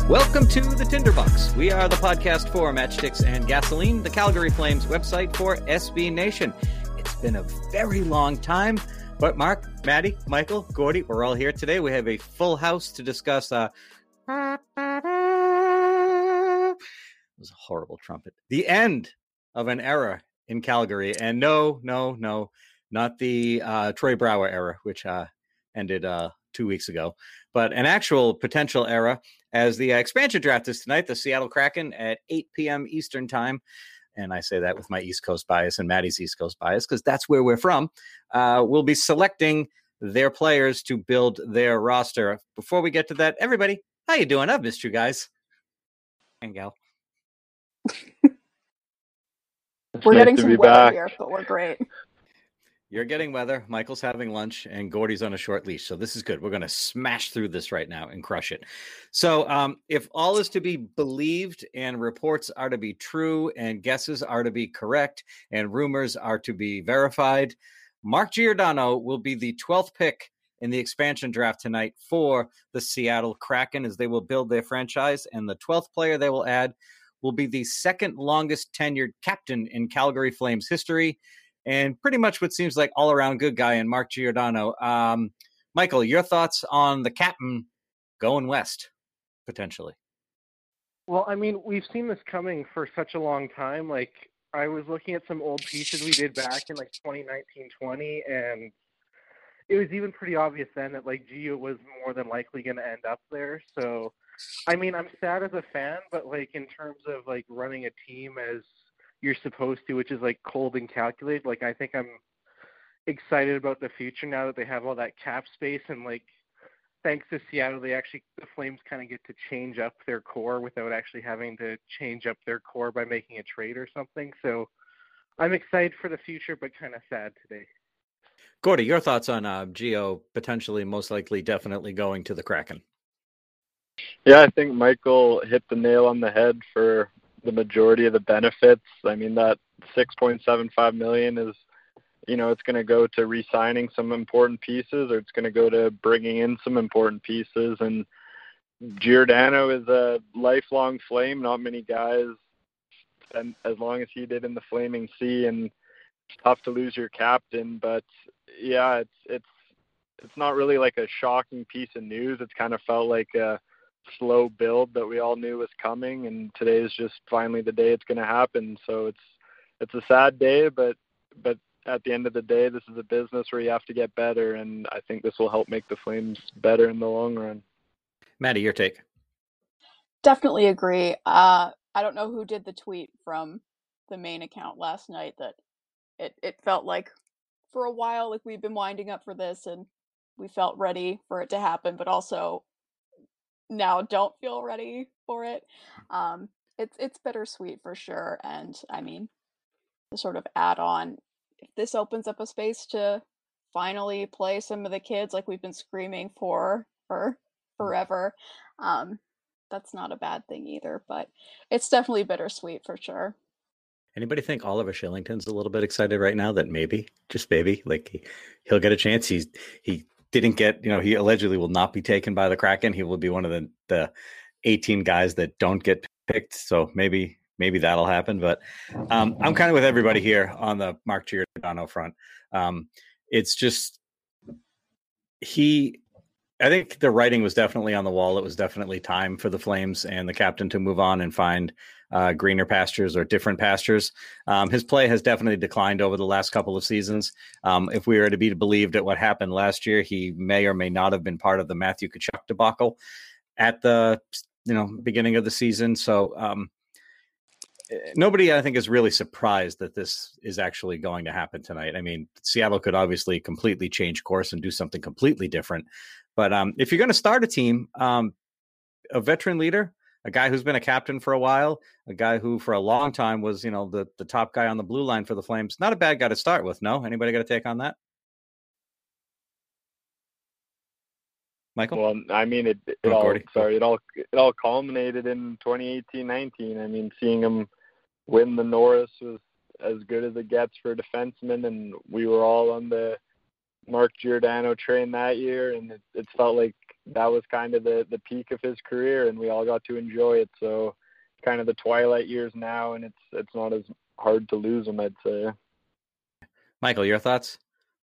Welcome to the Tinderbox. We are the podcast for Matchsticks and Gasoline, the Calgary Flames website for SB Nation. It's been a very long time, but Mark, Maddie, Michael, Gordy, we're all here today. We have a full house to discuss. It was a horrible trumpet. The end of an era in Calgary. And no, not the Troy Brouwer era, which ended 2 weeks ago, but an actual potential era as the expansion draft is tonight, the Seattle Kraken at 8 p.m. Eastern time. And I say that with my East Coast bias and Maddie's East Coast bias, because that's where we're from. We'll be selecting their players to build their roster. Before we get to that, everybody, how you doing? I've missed you guys. And gal. We're getting some weather here, but we're great. You're getting weather. Michael's having lunch, and Gordy's on a short leash. So this is good. We're going to smash through this right now and crush it. So if all is to be believed and reports are to be true and guesses are to be correct and rumors are to be verified, Mark Giordano will be the 12th pick in the expansion draft tonight for the Seattle Kraken as they will build their franchise. And the 12th player they will add will be the second longest tenured captain in Calgary Flames history. And pretty much what seems like all-around good guy in Mark Giordano. Michael, your thoughts on the captain going west, potentially? Well, I mean, we've seen this coming for such a long time. Like, I was looking at some old pieces we did back in, 2019-20, and it was even pretty obvious then that, Gio was more than likely going to end up there. So, I mean, I'm sad as a fan, but, in terms of, running a team as you're supposed to, which is cold and calculated. I think I'm excited about the future now that they have all that cap space, and thanks to Seattle, the Flames kind of get to change up their core without actually having to change up their core by making a trade or something. So I'm excited for the future, but kind of sad today. Gordy, your thoughts on Gio potentially, most likely, definitely going to the Kraken? Yeah, I think Michael hit the nail on the head for the majority of the benefits. I mean, that $6.75 million is, it's going to go to re-signing some important pieces, or it's going to go to bringing in some important pieces. And Giordano is a lifelong Flame. Not many guys spend as long as he did in the Flaming Sea, and it's tough to lose your captain. But yeah, it's not really a shocking piece of news. It's kind of felt like a slow build that we all knew was coming, and today is just finally the day it's going to happen. So it's a sad day, but at the end of the day, this is a business where you have to get better, and I think this will help make the Flames better in the long run. Maddie, your take? Definitely agree. I don't know who did the tweet from the main account last night that it felt like for a while we've been winding up for this and we felt ready for it to happen, but also now don't feel ready for it. It's bittersweet for sure. And I mean, to sort of add on, if this opens up a space to finally play some of the kids like we've been screaming for forever, that's not a bad thing either, but it's definitely bittersweet for sure. Anybody think Oliver Shillington's a little bit excited right now that maybe, just maybe, he'll get a chance? He didn't get, he allegedly will not be taken by the Kraken. He will be one of the 18 guys that don't get picked. So maybe that'll happen. But I'm kind of with everybody here on the Mark Giordano front. It's just, I think the writing was definitely on the wall. It was definitely time for the Flames and the captain to move on and find greener pastures or different pastures. His play has definitely declined over the last couple of seasons. If we were to be believed at what happened last year, he may or may not have been part of the Matthew Tkachuk debacle at the beginning of the season. So nobody, I think, is really surprised that this is actually going to happen tonight. I mean, Seattle could obviously completely change course and do something completely different. But if you're going to start a team, a veteran leader, a guy who's been a captain for a while, a guy who for a long time was, the top guy on the blue line for the Flames, not a bad guy to start with. No? Anybody got a take on that? Michael? Well, I mean, it all culminated in 2018-19. I mean, seeing him win the Norris was as good as it gets for a defenseman, and we were all on the Mark Giordano train that year, and it felt like that was kind of the peak of his career, and we all got to enjoy it. So kind of the twilight years now, and it's not as hard to lose him, I'd say. Michael, your thoughts?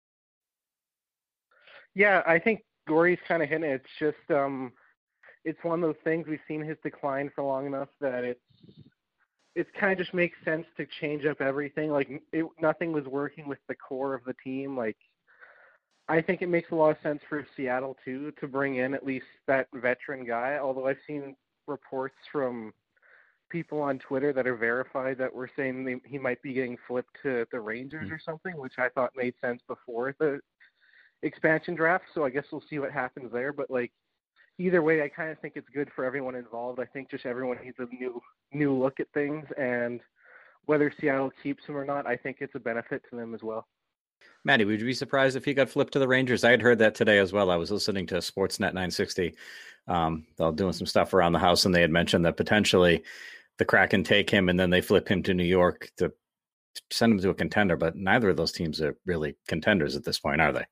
Yeah, I think Gordy's kind of hitting it. It's just it's one of those things, we've seen his decline for long enough that it's kind of just makes sense to change up everything. Like nothing was working with the core of the team. Like I think it makes a lot of sense for Seattle too to bring in at least that veteran guy. Although I've seen reports from people on Twitter that are verified that were saying he might be getting flipped to the Rangers or something, which I thought made sense before the expansion draft. So I guess we'll see what happens there. But like either way, I kind of think it's good for everyone involved. I think just everyone needs a new look at things, and whether Seattle keeps him or not, I think it's a benefit to them as well. Maddie, would you be surprised if he got flipped to the Rangers? I had heard that today as well. I was listening to Sportsnet 960. They're doing some stuff around the house, and they had mentioned that potentially the Kraken take him and then they flip him to New York to send him to a contender. But neither of those teams are really contenders at this point, are they?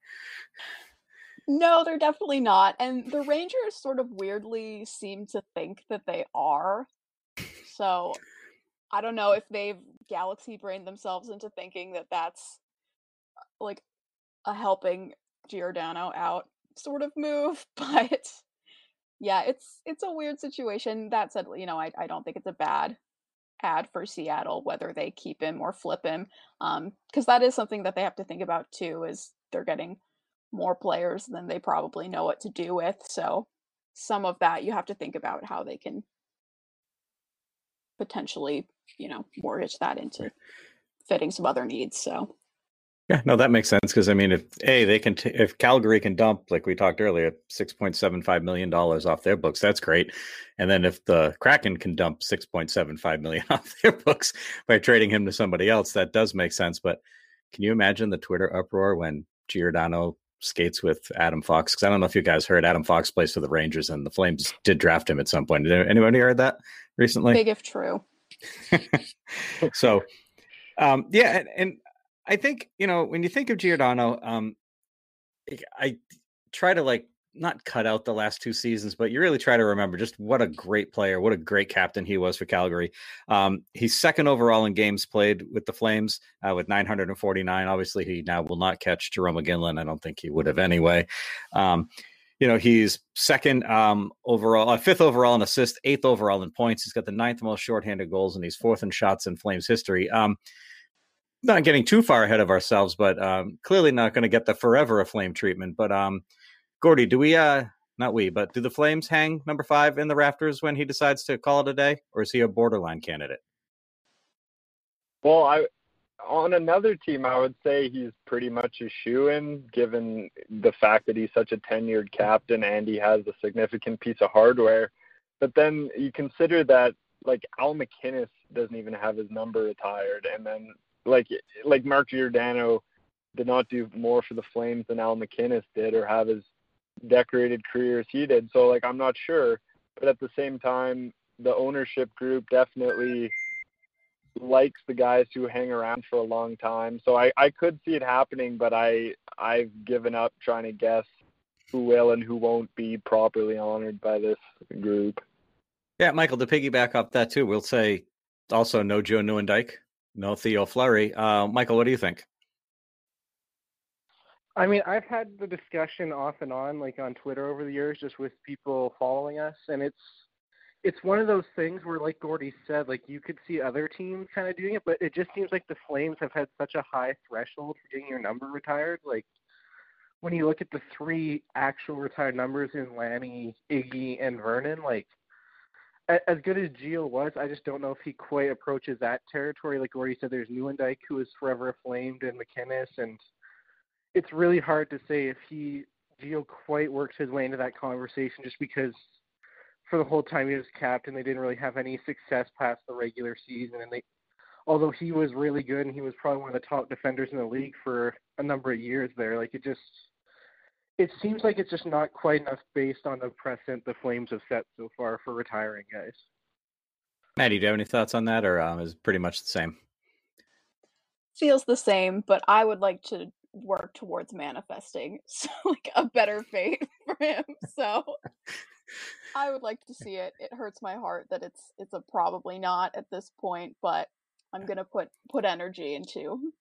No, they're definitely not. And the Rangers sort of weirdly seem to think that they are. So I don't know if they've galaxy brained themselves into thinking that that's like a helping Giordano out sort of move. But yeah, it's a weird situation. That said, I don't think it's a bad ad for Seattle, whether they keep him or flip him. Because that is something that they have to think about too, is they're getting more players than they probably know what to do with. So some of that you have to think about how they can potentially, mortgage that into fitting some other needs. So yeah, no, that makes sense, because I mean, if Calgary can dump, like we talked earlier, $6.75 million off their books, that's great. And then if the Kraken can dump $6.75 million off their books by trading him to somebody else, that does make sense. But can you imagine the Twitter uproar when Giordano skates with Adam Fox? Because I don't know if you guys heard, Adam Fox plays for the Rangers, and the Flames did draft him at some point. Did anybody heard that recently? Big if true. So, yeah, and I think, when you think of Giordano, I try to not cut out the last two seasons, but you really try to remember just what a great player, what a great captain he was for Calgary. He's second overall in games played with the Flames with 949. Obviously, he now will not catch Jarome Iginla. I don't think he would have anyway. He's second overall, fifth overall in assists, eighth overall in points. He's got the ninth most shorthanded goals, and he's fourth in shots in Flames history. Not getting too far ahead of ourselves, but clearly not going to get the forever a Flame treatment. But Gordy, do the Flames hang number 5 in the rafters when he decides to call it a day, or is he a borderline candidate? Well, on another team, I would say he's pretty much a shoo-in, given the fact that he's such a tenured captain and he has a significant piece of hardware. But then you consider that, Al MacInnis doesn't even have his number retired, and then like Mark Giordano did not do more for the Flames than Al MacInnis did, or have as decorated career as he did. So I'm not sure, but at the same time, the ownership group definitely likes the guys who hang around for a long time. So I could see it happening, but I've given up trying to guess who will and who won't be properly honored by this group. Yeah, Michael, to piggyback off that too, we'll say also no Joe Nieuwendyk, no Theo Fleury. Michael, what do you think? I mean, I've had the discussion off and on, on Twitter over the years, just with people following us, and it's one of those things where, like Gordy said, you could see other teams kind of doing it, but it just seems like the Flames have had such a high threshold for getting your number retired. When you look at the 3 actual retired numbers in Lanny, Iggy, and Vernon, as good as Gio was, I just don't know if he quite approaches that territory. Like Gordy said, there's Nieuwendyk, who is forever flamed, and MacInnis, and it's really hard to say if Gio quite works his way into that conversation, just because for the whole time he was captain, they didn't really have any success past the regular season. And although he was really good and he was probably one of the top defenders in the league for a number of years there, it seems like it's just not quite enough based on the precedent the Flames have set so far for retiring guys. Maddie, do you have any thoughts on that, or is it pretty much the same? Feels the same, but I would like to work towards manifesting a better fate for him. So I would like to see it. It hurts my heart that it's a probably not at this point, but I'm gonna put energy into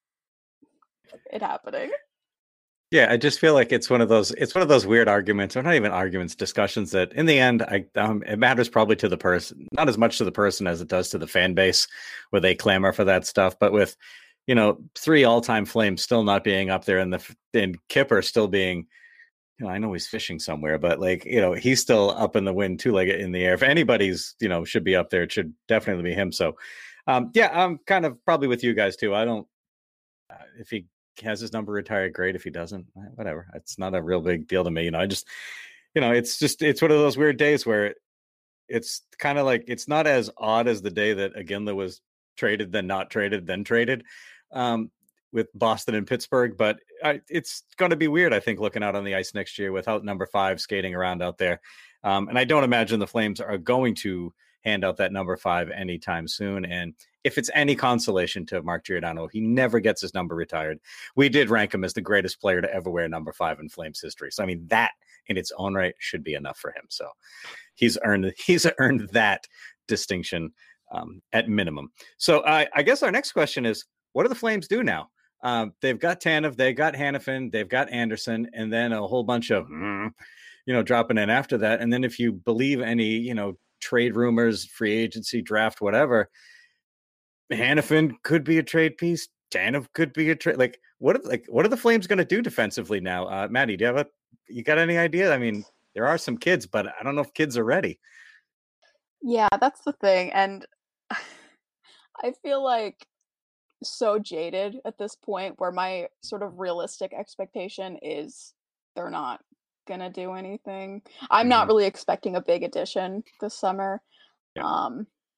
it happening. Yeah, I just feel like it's one of those weird arguments, or not even arguments, discussions that in the end, it matters probably to the person, not as much to the person as it does to the fan base, where they clamor for that stuff. But with, 3 all-time Flames still not being up there, and Kipper still being, I know he's fishing somewhere, but he's still up in the wind too, like in the air. If anybody's, should be up there, it should definitely be him. So, yeah, I'm kind of probably with you guys too. I don't, if he has his number retired, great. If he doesn't, whatever. It's not a real big deal to me. I just, it's one of those weird days where it's kind of like, it's not as odd as the day that Iginla was traded, then not traded, then traded, with Boston and Pittsburgh. But it's going to be weird, I think, looking out on the ice next year without number 5 skating around out there. And I don't imagine the Flames are going to hand out that number 5 anytime soon. And if it's any consolation to Mark Giordano, he never gets his number retired. We did rank him as the greatest player to ever wear number 5 in Flames history. So, I mean, that in its own right should be enough for him. So he's earned that distinction at minimum. So I guess our next question is, what do the Flames do now? They've got Tanev, they've got Hanifin, they've got Anderson, and then a whole bunch of, dropping in after that. And then if you believe any, trade rumors, free agency, draft, whatever, Hanifin could be a trade piece. Tanev could be a trade. What are the Flames going to do defensively now? Maddie, you got any idea? I mean, there are some kids, but I don't know if kids are ready. Yeah, that's the thing. And I feel like so jaded at this point, where my sort of realistic expectation is they're not gonna do anything. I'm not really expecting a big addition this summer. Yeah.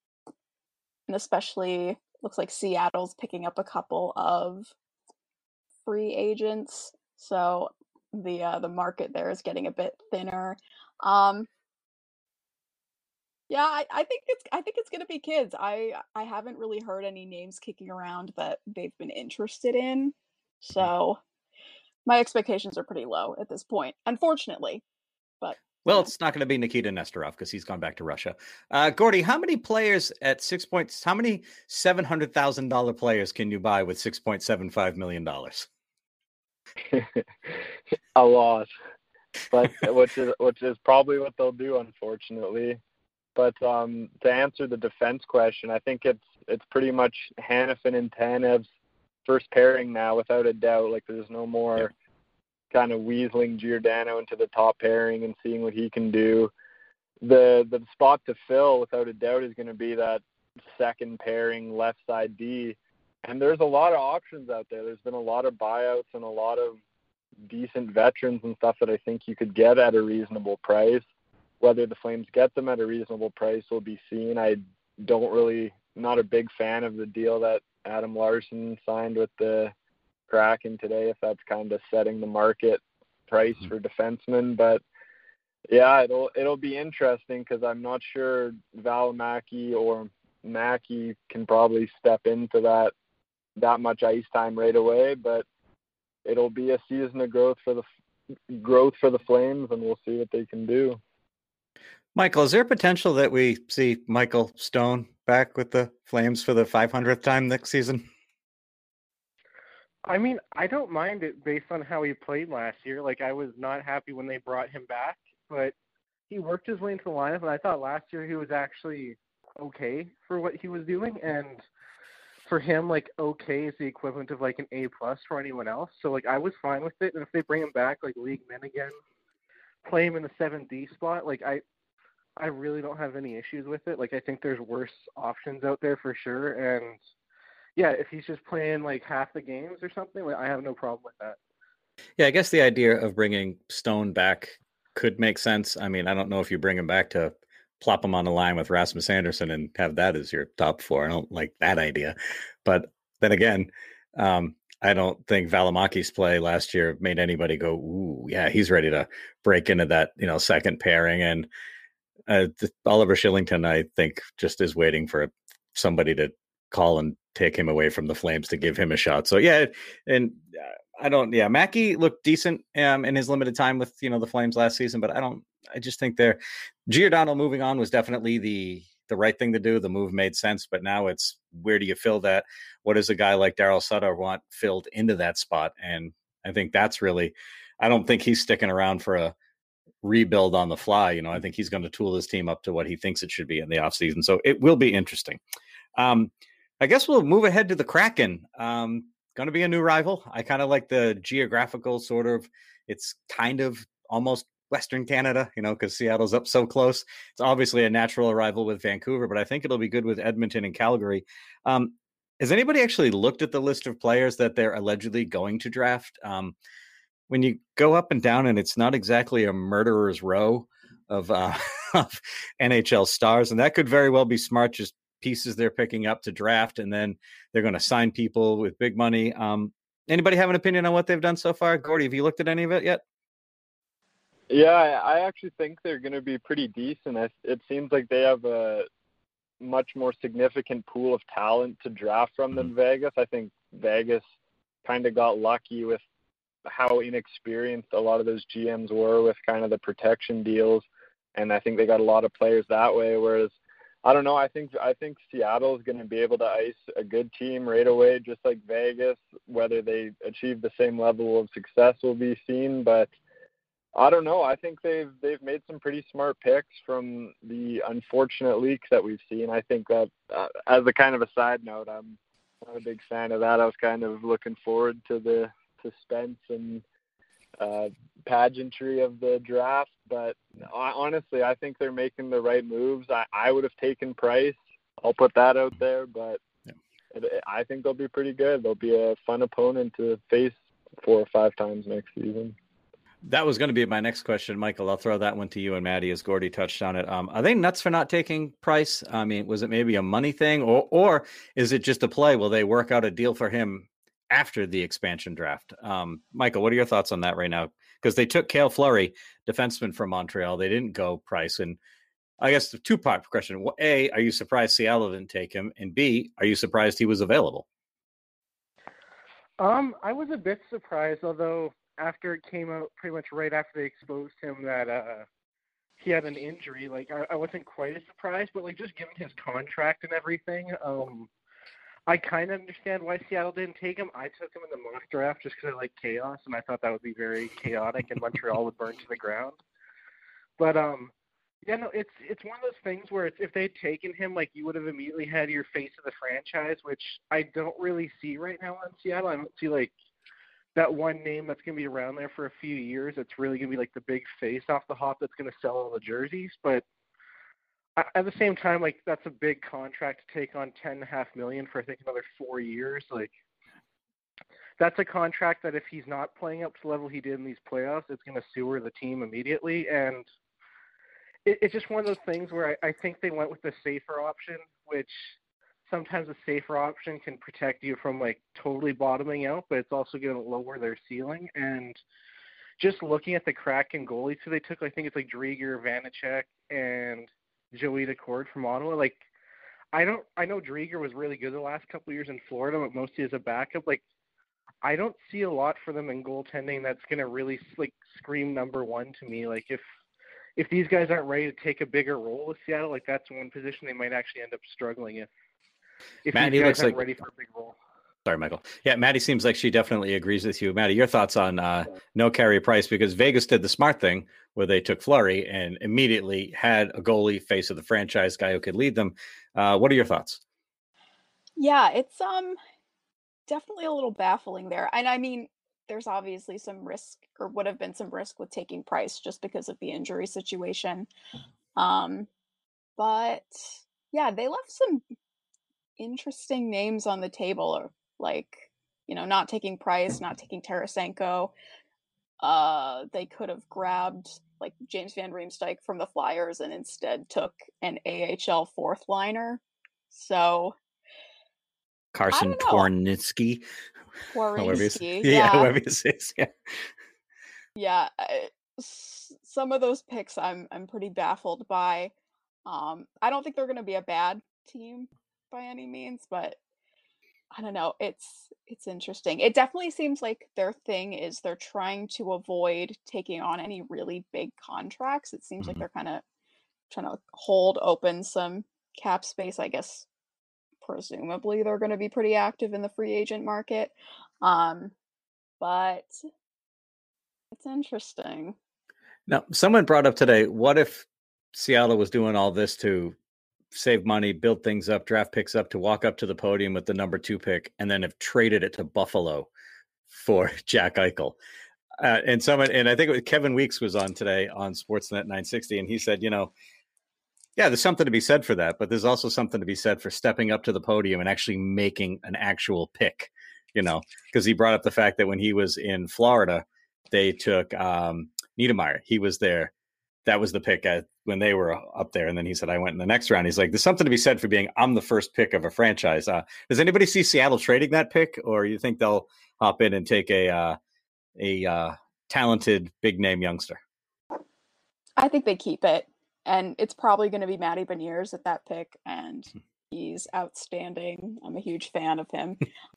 And especially looks like Seattle's picking up a couple of free agents, so the market there is getting a bit thinner. Yeah, I think it's gonna be kids. I haven't really heard any names kicking around that they've been interested in, so my expectations are pretty low at this point, unfortunately. But it's not going to be Nikita Nesterov because he's gone back to Russia. Gordy, how many players at 6 points? How many $700,000 players can you buy with $6.75 million? A lot, but which is probably what they'll do, unfortunately. But to answer the defense question, I think it's pretty much Hanifin and Tanev's first pairing now, without a doubt. There's no more kind of weaseling Giordano into the top pairing and seeing what he can do. The spot to fill, without a doubt, is going to be that second pairing left side D. And there's a lot of options out there. There's been a lot of buyouts and a lot of decent veterans and stuff that I think you could get at a reasonable price. Whether the Flames get them at a reasonable price will be seen. Not a big fan of the deal that Adam Larsson signed with the Kraken today, if that's kind of setting the market price for defensemen. But yeah, it'll be interesting, because I'm not sure Valimaki or Mackey can probably step into that much ice time right away. But it'll be a season of growth for the Flames, and we'll see what they can do. Michael, is there potential that we see Michael Stone back with the Flames for the 500th time next season? I mean, I don't mind it based on how he played last year. I was not happy when they brought him back, but he worked his way into the lineup, and I thought last year he was actually okay for what he was doing. And for him, okay is the equivalent of an A+ for anyone else. So I was fine with it. And if they bring him back league men again, play him in the 7D spot, I really don't have any issues with it. I think there's worse options out there for sure. And yeah, if he's just playing half the games or something, I have no problem with that. Yeah, I guess the idea of bringing Stone back could make sense. I mean, I don't know if you bring him back to plop him on the line with Rasmus Anderson and have that as your top 4. I don't like that idea. But then again, I don't think Valimaki's play last year made anybody go, ooh, yeah, he's ready to break into that, second pairing. And Oliver Shillington, I think, just is waiting for somebody to call and take him away from the Flames to give him a shot. So yeah, and Yeah, Mackey looked decent in his limited time with the Flames last season, but I just think Giordano moving on was definitely the right thing to do. The move made sense, but now it's where do you fill that? What does a guy like Daryl Sutter want filled into that spot? And I think that's really, I don't think he's sticking around for a rebuild on the fly. I think he's going to tool his team up to what he thinks it should be in the offseason. So it will be interesting. I guess we'll move ahead to the Kraken. Going to be a new rival. I kind of like the geographical sort of, it's kind of almost Western Canada, because Seattle's up so close. It's obviously a natural rival with Vancouver, but I think it'll be good with Edmonton and Calgary. Has anybody actually looked at the list of players that they're allegedly going to draft? When you go up and down, and it's not exactly a murderer's row of, of NHL stars, and that could very well be smart, just pieces they're picking up to draft, and then they're going to sign people with big money. Anybody have an opinion on what they've done so far? Gordy, have you looked at any of it yet? Yeah, I actually think they're going to be pretty decent. It seems like they have a much more significant pool of talent to draft from than Vegas. I think Vegas kind of got lucky with how inexperienced a lot of those GMs were with kind of the protection deals, and I think they got a lot of players that way, whereas I don't know. I think Seattle is going to be able to ice a good team right away, just like Vegas. Whether they achieve the same level of success will be seen, but I don't know. I think they've made some pretty smart picks from the unfortunate leaks that we've seen. I think that as a kind of a side note, I'm not a big fan of that. I was kind of looking forward to the suspense and pageantry of the draft, but honestly, I think they're making the right moves. I would have taken Price. I'll put that out there, but I think they'll be pretty good. They'll be a fun opponent to face 4 or 5 times next season. That was going to be my next question, Michael. I'll throw that one to you and Maddie as Gordy touched on it. Are they nuts for not taking Price? I mean, was it maybe a money thing, or is it just a play? Will they work out a deal for him after the expansion draft? Michael, what are your thoughts on that right now? Because they took Cale Fleury, defenseman from Montreal. They didn't go Price. And I guess the 2-part question. A, are you surprised Seattle didn't take him? And B, are you surprised he was available? I was a bit surprised, although after it came out pretty much right after they exposed him that he had an injury, like I wasn't quite as surprised, but like just given his contract and everything, I kind of understand why Seattle didn't take him. I took him in the mock draft just because I like chaos, and I thought that would be very chaotic, and Montreal would burn to the ground. But yeah, no, it's one of those things where if they'd taken him, like you would have immediately had your face of the franchise, which I don't really see right now in Seattle. I don't see like that one name that's going to be around there for a few years. It's really going to be like the big face off the hop that's going to sell all the jerseys. But at the same time, like that's a big contract to take on $10.5 million for I think another 4 years. Like that's a contract that if he's not playing up to the level he did in these playoffs, it's going to sewer the team immediately. And it's just one of those things where I think they went with the safer option, which sometimes a safer option can protect you from like totally bottoming out, but it's also going to lower their ceiling. And just looking at the Kraken goalies who they took, I think it's like Drieger, Vanacek, and Joey Daccord from Ottawa. Like, I know Drieger was really good the last couple of years in Florida, but mostly as a backup. Like, I don't see a lot for them in goaltending that's going to really like scream number one to me. Like, if these guys aren't ready to take a bigger role with Seattle, like that's one position they might actually end up struggling if Maddie these guys looks aren't like ready for a big role. Sorry, Michael. Yeah, Maddie seems like she definitely agrees with you. Maddie, your thoughts on no Carey Price, because Vegas did the smart thing where they took Fleury and immediately had a goalie, face of the franchise, guy who could lead them. What are your thoughts? Yeah, it's definitely a little baffling there. And I mean, there's obviously some risk, or would have been some risk with taking Price just because of the injury situation. But yeah, they left some interesting names on the table, or like, not taking Price, not taking Tarasenko. They could have grabbed like James Van Riemsdyk from the Flyers and instead took an AHL 4th liner. So Carson Twarynski. Twarynski, whoever it is. Yeah. Some of those picks I'm pretty baffled by. I don't think they're going to be a bad team by any means, but I don't know. It's interesting. It definitely seems like their thing is they're trying to avoid taking on any really big contracts. It seems like Mhm. they're kind of trying to hold open some cap space. I guess presumably they're going to be pretty active in the free agent market. But it's interesting. Now, someone brought up today, what if Seattle was doing all this to save money, build things up, draft picks up to walk up to the podium with the number 2 pick, and then have traded it to Buffalo for Jack Eichel? And I think it was Kevin Weeks was on today on Sportsnet 960, and he said, yeah, there's something to be said for that, but there's also something to be said for stepping up to the podium and actually making an actual pick, because he brought up the fact that when he was in Florida, they took Niedermeyer. He was there. That was the pick when they were up there. And then he said, I went in the next round. He's like, there's something to be said for being, I'm the first pick of a franchise. Does anybody see Seattle trading that pick, or you think they'll hop in and take a talented big name youngster? I think they keep it, and it's probably going to be Matty Beniers at that pick, and he's outstanding. I'm a huge fan of him.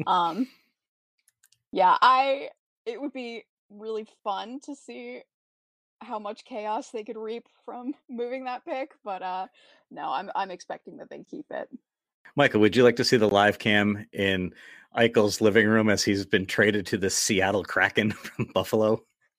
Yeah, it would be really fun to see how much chaos they could reap from moving that pick, but no, I'm expecting that they keep it. Michael, would you like to see the live cam in Eichel's living room as he's been traded to the Seattle Kraken from Buffalo?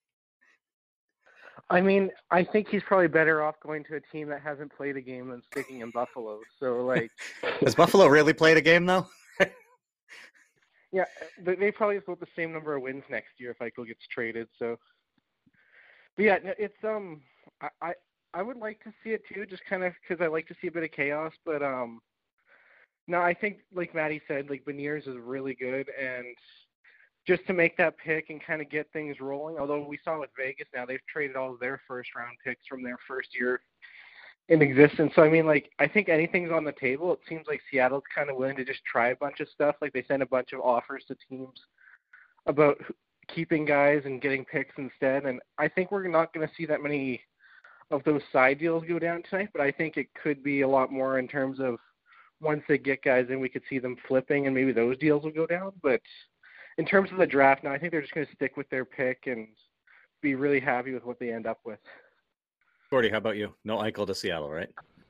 I mean, I think he's probably better off going to a team that hasn't played a game than sticking in Buffalo. So, like, has Buffalo really played a game though? Yeah, they probably have about the same number of wins next year if Eichel gets traded. So, but yeah, it's I would like to see it too, just kind of because I like to see a bit of chaos. But no, I think like Maddie said, like Beniers is really good, and just to make that pick and kind of get things rolling. Although we saw with Vegas now, they've traded all of their first-round picks from their first year in existence. So, I mean, like, I think anything's on the table. It seems like Seattle's kind of willing to just try a bunch of stuff. Like, they sent a bunch of offers to teams about keeping guys and getting picks instead. And I think we're not going to see that many of those side deals go down tonight, but I think it could be a lot more in terms of once they get guys in, we could see them flipping and maybe those deals will go down. But in terms of the draft now, I think they're just going to stick with their pick and be really happy with what they end up with. Gordy, how about you? No Eichel to Seattle, right?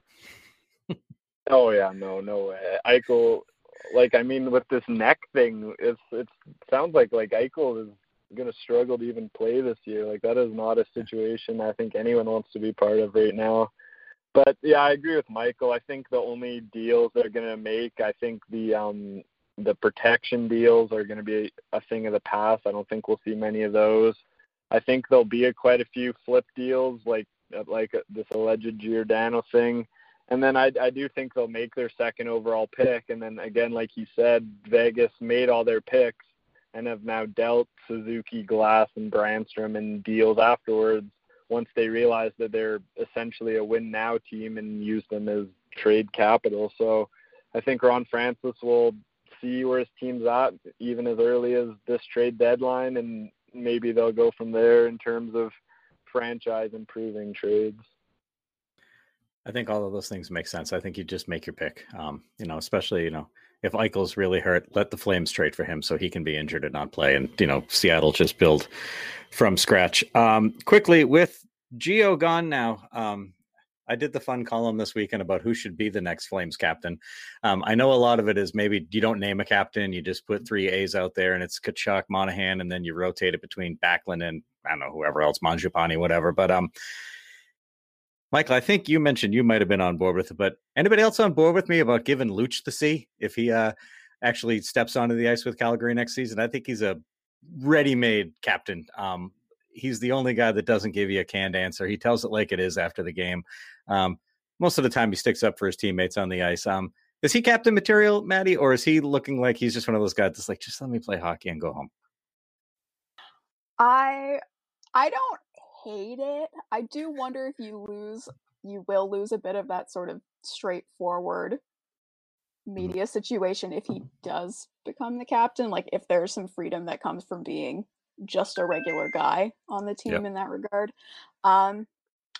Oh yeah, no way. Eichel, like, I mean, with this neck thing, it sounds like Eichel is going to struggle to even play this year. Like, that is not a situation I think anyone wants to be part of right now. But yeah, I agree with Michael. I think the only deals they're going to make, I think the protection deals are going to be a thing of the past. I don't think we'll see many of those. I think there'll be quite a few flip deals, like this alleged Giordano thing. And then I do think they'll make their second overall pick. And then again, like you said, Vegas made all their picks and have now dealt Suzuki, Glass, and Brandstrom in deals afterwards once they realize that they're essentially a win now team and use them as trade capital. So I think Ron Francis will see where his team's at even as early as this trade deadline, and maybe they'll go from there in terms of franchise improving trades. I think all of those things make sense. I think you just make your pick, especially, if Eichel's really hurt, let the Flames trade for him so he can be injured and not play. And, Seattle just build from scratch. Quickly, with Gio gone now, I did the fun column this weekend about who should be the next Flames captain. I know a lot of it is maybe you don't name a captain. You just put 3 A's out there, and it's Tkachuk, Monahan, and then you rotate it between Backlund and, I don't know, whoever else, Mangiapane, whatever. But Michael, I think you mentioned you might have been on board with it, but anybody else on board with me about giving Luch the C if he actually steps onto the ice with Calgary next season? I think he's a ready-made captain. He's the only guy that doesn't give you a canned answer. He tells it like it is after the game. Most of the time he sticks up for his teammates on the ice. Is he captain material, Maddie, or is he looking like he's just one of those guys that's like, just let me play hockey and go home? I don't hate it. I do wonder if you will lose a bit of that sort of straightforward media situation if he does become the captain. Like, if there's some freedom that comes from being just a regular guy on the team in that regard.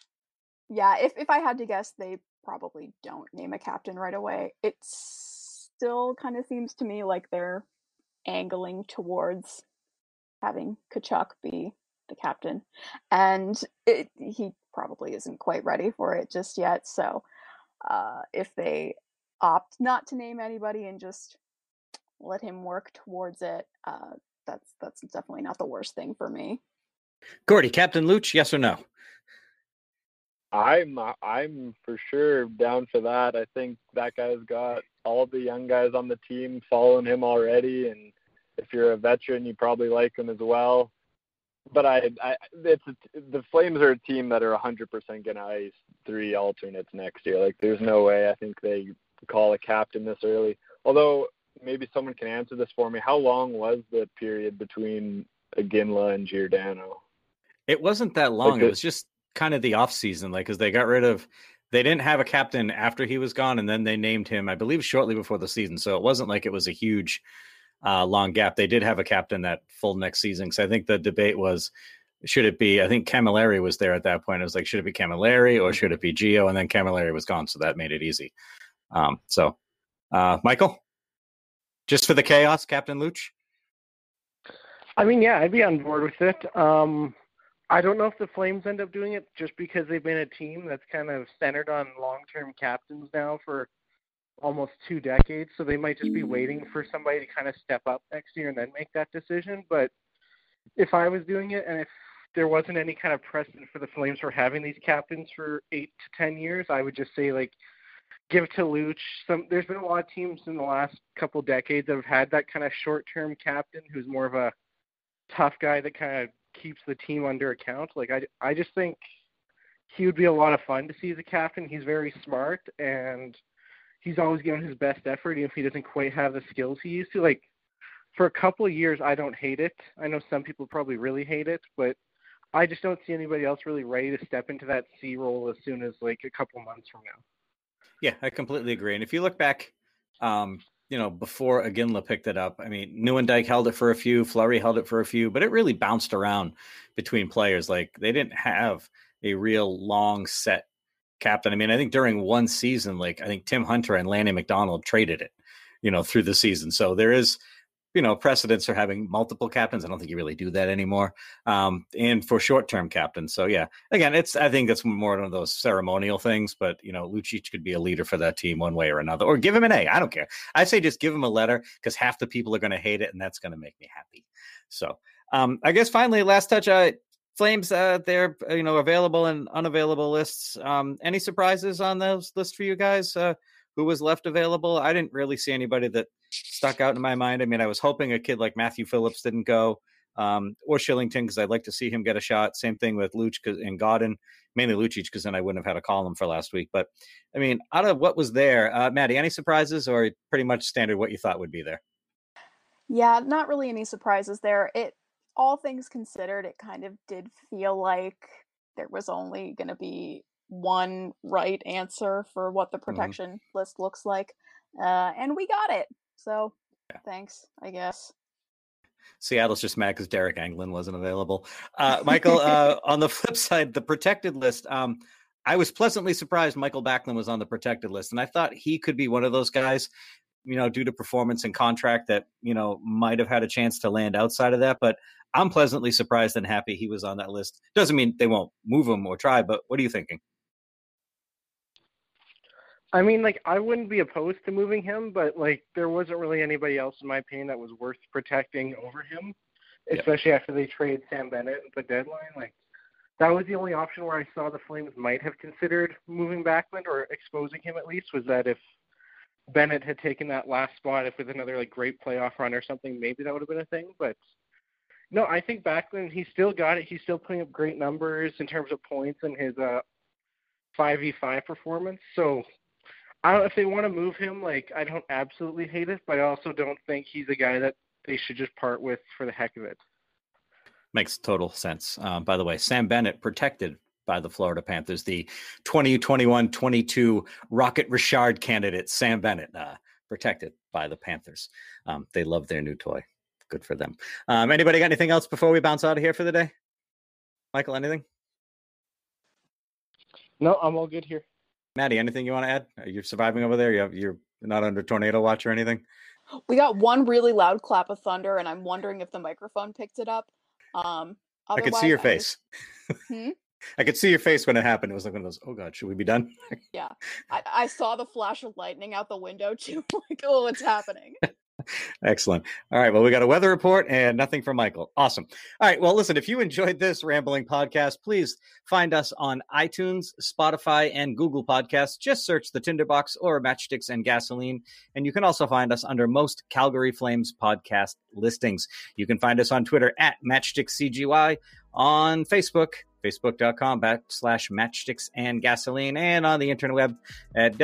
Yeah, if I had to guess, they probably don't name a captain right away. It's still kind of seems to me like they're angling towards having Kachuk be the captain, and he probably isn't quite ready for it just yet. So if they opt not to name anybody and just let him work towards it, that's definitely not the worst thing for me. Gordy, Captain Luch, yes or no? I'm for sure down for that. I think that guy's got all the young guys on the team following him already, and if you're a veteran, you probably like him as well. But the Flames are a team that are 100% going to ice 3 alternates next year. Like, there's no way I think they call a captain this early. Although maybe someone can answer this for me. How long was the period between Iginla and Giordano? It wasn't that long. It was just kind of the off season, like, because they didn't have a captain after he was gone, and then they named him, I believe, shortly before the season. So it wasn't like it was a huge long gap. They did have a captain that full next season. So I think the debate was, should it be, I think Camilleri was there at that point. It was like, should it be Camilleri or should it be Gio? And then Camilleri was gone. So that made it easy. Michael, just for the chaos, Captain Luch? I mean, yeah, I'd be on board with it. I don't know if the Flames end up doing it just because they've been a team that's kind of centered on long-term captains now for almost 2 decades. So they might just be waiting for somebody to kind of step up next year and then make that decision. But if I was doing it and if there wasn't any kind of precedent for the Flames for having these captains for 8 to 10 years, I would just say, like, give to Luch. There's been a lot of teams in the last couple decades that have had that kind of short-term captain who's more of a tough guy that kind of keeps the team under account. Like, I just think he would be a lot of fun to see as a captain. He's very smart, and he's always given his best effort, even if he doesn't quite have the skills he used to. Like, for a couple of years, I don't hate it. I know some people probably really hate it, but I just don't see anybody else really ready to step into that C role as soon as, like, a couple months from now. Yeah, I completely agree. And if you look back, before Iginla picked it up, I mean, Nieuwendyk held it for a few, Fleury held it for a few, but it really bounced around between players. Like, they didn't have a real long set captain. I mean, I think during one season, like, I think Tim Hunter and Lanny McDonald traded it, through the season. So there is, precedents for having multiple captains. I don't think you really do that anymore. And for short-term captains. So yeah, again, I think it's more one of those ceremonial things, but Lucic could be a leader for that team one way or another, or give him an A. I don't care. I say just give him a letter, because half the people are going to hate it, and that's going to make me happy. So I guess finally, last touch, Flames, they're available and unavailable lists. Any surprises on those lists for you guys? Who was left available? I didn't really see anybody that stuck out in my mind. I mean, I was hoping a kid like Matthew Phillips didn't go, or Shillington, because I'd like to see him get a shot. Same thing with Luch and Godin, mainly Lucic, because then I wouldn't have had a column for last week. But I mean, out of what was there, Maddie, any surprises, or pretty much standard what you thought would be there? Yeah, not really any surprises there. All things considered, it kind of did feel like there was only going to be one right answer for what the protection list looks like. And we got it. So Thanks, I guess. Seattle's just mad because Derek Anglin wasn't available. Michael, on the flip side, the protected list, I was pleasantly surprised Michael Backlund was on the protected list. And I thought he could be one of those guys, due to performance and contract that, might have had a chance to land outside of that. But I'm pleasantly surprised and happy he was on that list. Doesn't mean they won't move him or try, but what are you thinking? I mean, like, I wouldn't be opposed to moving him, but, like, there wasn't really anybody else, in my opinion, that was worth protecting over him, especially after they traded Sam Bennett at the deadline. Like, that was the only option where I saw the Flames might have considered moving Backlund or exposing him at least, was that if Bennett had taken that last spot, if with another, like, great playoff run or something, maybe that would have been a thing. But, no, I think Backlund, he still got it. He's still putting up great numbers in terms of points in his 5v5 performance. So, I don't know if they want to move him. Like, I don't absolutely hate it, but I also don't think he's a guy that they should just part with for the heck of it. Makes total sense. By the way, Sam Bennett protected by the Florida Panthers, the 2021-22 Rocket Richard candidate, Sam Bennett, protected by the Panthers. They love their new toy. Good for them. Anybody got anything else before we bounce out of here for the day? Michael, anything? No, I'm all good here. Maddie, anything you want to add? You're surviving over there. You're Not under tornado watch or anything? We got one really loud clap of thunder, and I'm wondering if the microphone picked it up. I could see your face. I could see your face when it happened. It was like one of those, oh God, should we be done? Yeah. I saw the flash of lightning out the window too. Like, oh, what's happening? Excellent. All right. Well, we got a weather report and nothing from Michael. Awesome. All right. Well, listen, if you enjoyed this rambling podcast, please find us on iTunes, Spotify, and Google Podcasts. Just search the Tinderbox or Matchsticks and Gasoline. And you can also find us under most Calgary Flames podcast listings. You can find us on Twitter at MatchsticksCGY, on Facebook, facebook.com/matchsticks and gasoline, and on the interweb at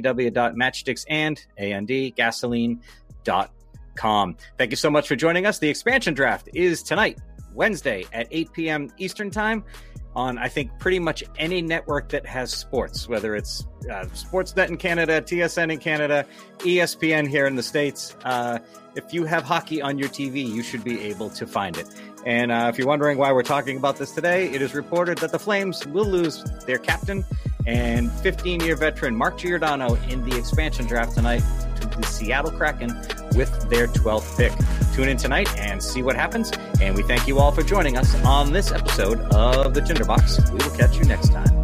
www.matchsticksandgasoline.com. Thank you so much for joining us. The expansion draft is tonight, Wednesday at 8 p.m. Eastern Time on, I think, pretty much any network that has sports, whether it's Sportsnet in Canada, TSN in Canada, ESPN here in the States. If you have hockey on your TV, you should be able to find it. And if you're wondering why we're talking about this today, it is reported that the Flames will lose their captain and 15-year veteran Mark Giordano in the expansion draft tonight to the Seattle Kraken with their 12th pick. Tune in tonight and see what happens. And we thank you all for joining us on this episode of The Tinderbox. We will catch you next time.